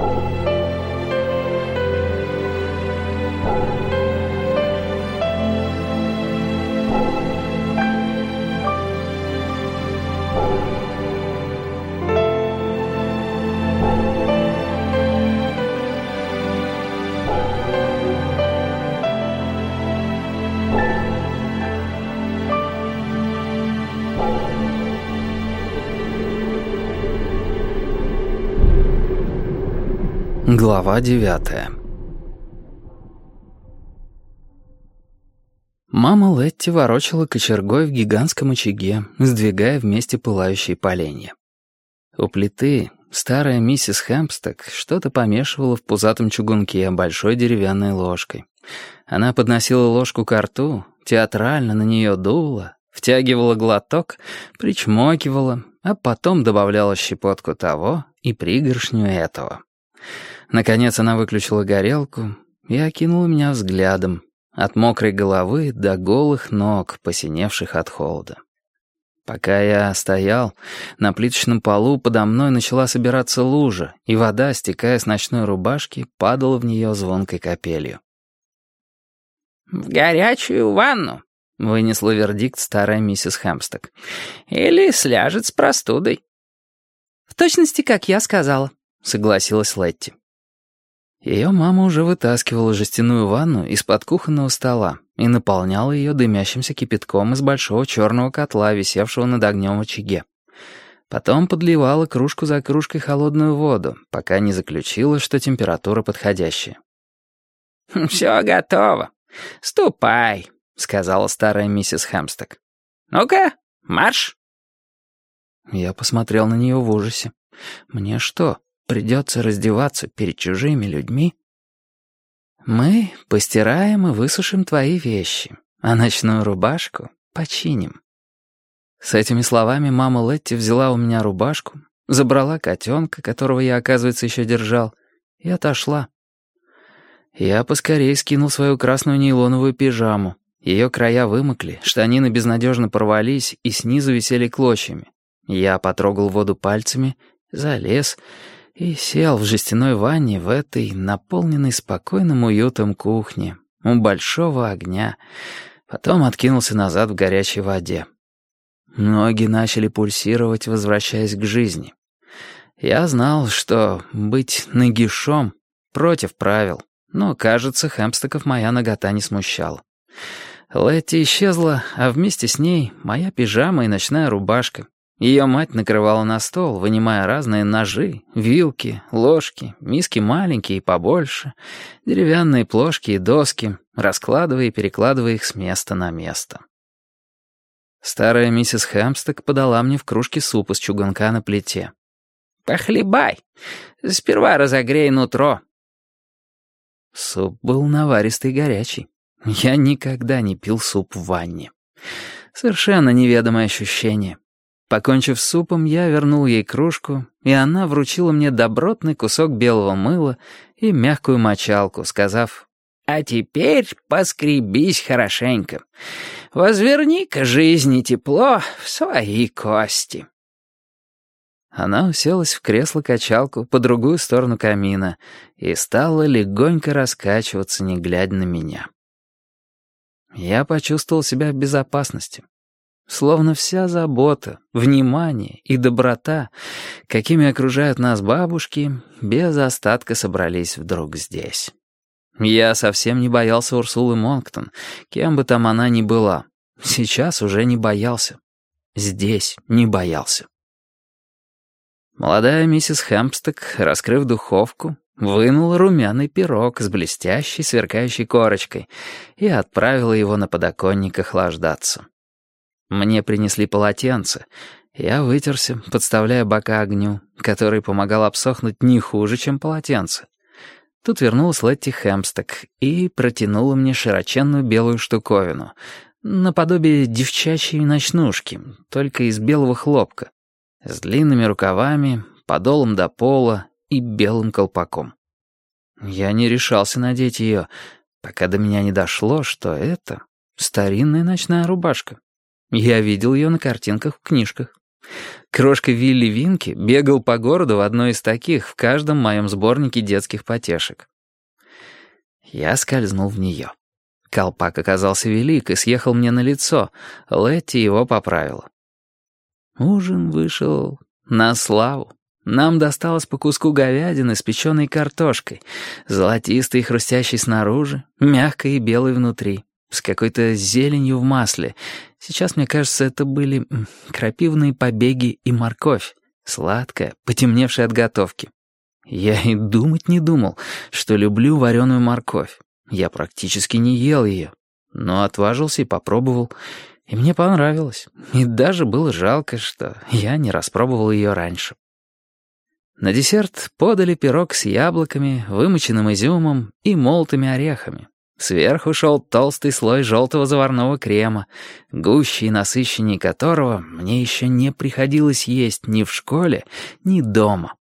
Глава 9. Мама Летти ворочала кочергой в гигантском очаге, сдвигая вместе пылающие поленья. У плиты старая миссис Хэмпстед что-то помешивала в пузатом чугунке большой деревянной ложкой. Она подносила ложку ко рту, театрально на нее дула, втягивала глоток, причмокивала, а потом добавляла щепотку того и пригоршню этого. Наконец она выключила горелку и окинула меня взглядом, от мокрой головы до голых ног, посиневших от холода. Пока я стоял, на плиточном полу подо мной начала собираться лужа, и вода, стекая с ночной рубашки, падала в нее звонкой капелью. «В горячую ванну», — вынесла вердикт старая миссис Хэмпстед. «Или сляжет с простудой». «В точности, как я сказала», — согласилась Летти. Ее мама уже вытаскивала жестяную ванну из-под кухонного стола и наполняла ее дымящимся кипятком из большого черного котла, висевшего над огнем в очаге. Потом подливала кружку за кружкой холодную воду, пока не заключила, что температура подходящая. «Все готово. Ступай», — сказала старая миссис Хэмпстед. «Ну-ка, марш!» Я посмотрел на нее в ужасе. «Мне что, придется раздеваться перед чужими людьми?» «Мы постираем и высушим твои вещи, а ночную рубашку починим». С этими словами мама Летти взяла у меня рубашку, забрала котенка, которого я, оказывается, еще держал, и отошла. Я поскорее скинул свою красную нейлоновую пижаму. Ее края вымокли, штанины безнадежно порвались и снизу висели клочьями. Я потрогал воду пальцами, залез и сел в жестяной ванне в этой, наполненной спокойным уютом кухне, у большого огня. Потом откинулся назад в горячей воде. Ноги начали пульсировать, возвращаясь к жизни. Я знал, что быть нагишом против правил, но, кажется, Хэмпстедов моя нагота не смущала. Летти исчезла, а вместе с ней моя пижама и ночная рубашка. Ее мать накрывала на стол, вынимая разные ножи, вилки, ложки, миски маленькие и побольше, деревянные плошки и доски, раскладывая и перекладывая их с места на место. Старая миссис Хэмпстед подала мне в кружке суп из чугунка на плите. «Похлебай. Сперва разогрей нутро». Суп был наваристый и горячий. Я никогда не пил суп в ванне. Совершенно неведомое ощущение. Покончив с супом, я вернул ей кружку, и она вручила мне добротный кусок белого мыла и мягкую мочалку, сказав: «А теперь поскребись хорошенько. Возверни-ка жизни тепло в свои кости». Она уселась в кресло-качалку по другую сторону камина и стала легонько раскачиваться, не глядя на меня. Я почувствовал себя в безопасности. Словно вся забота, внимание и доброта, какими окружают нас бабушки, без остатка собрались вдруг здесь. Я совсем не боялся Урсулы Монктон, кем бы там она ни была. Сейчас уже не боялся. Здесь не боялся. Молодая миссис Хэмпстед, раскрыв духовку, вынула румяный пирог с блестящей, сверкающей корочкой и отправила его на подоконник охлаждаться. Мне принесли полотенце. Я вытерся, подставляя бока огню, который помогал обсохнуть не хуже, чем полотенце. Тут вернулась Летти Хэмпстед и протянула мне широченную белую штуковину, наподобие девчачьей ночнушки, только из белого хлопка, с длинными рукавами, подолом до пола и белым колпаком. Я не решался надеть ее, пока до меня не дошло, что это старинная ночная рубашка. Я видел ее на картинках в книжках. Крошка Вилли Винки бегал по городу в одной из таких в каждом моем сборнике детских потешек. Я скользнул в нее. Колпак оказался велик и съехал мне на лицо. Летти его поправила. Ужин вышел на славу. Нам досталось по куску говядины с печеной картошкой, золотистой и хрустящей снаружи, мягкой и белой внутри, с какой-то зеленью в масле. Сейчас, мне кажется, это были крапивные побеги и морковь, сладкая, потемневшая от готовки. Я и думать не думал, что люблю вареную морковь. Я практически не ел ее, но отважился и попробовал, и мне понравилось. И даже было жалко, что я не распробовал ее раньше. На десерт подали пирог с яблоками, вымоченным изюмом и молотыми орехами. Сверху шел толстый слой желтого заварного крема, гуще и насыщеннее которого мне еще не приходилось есть ни в школе, ни дома.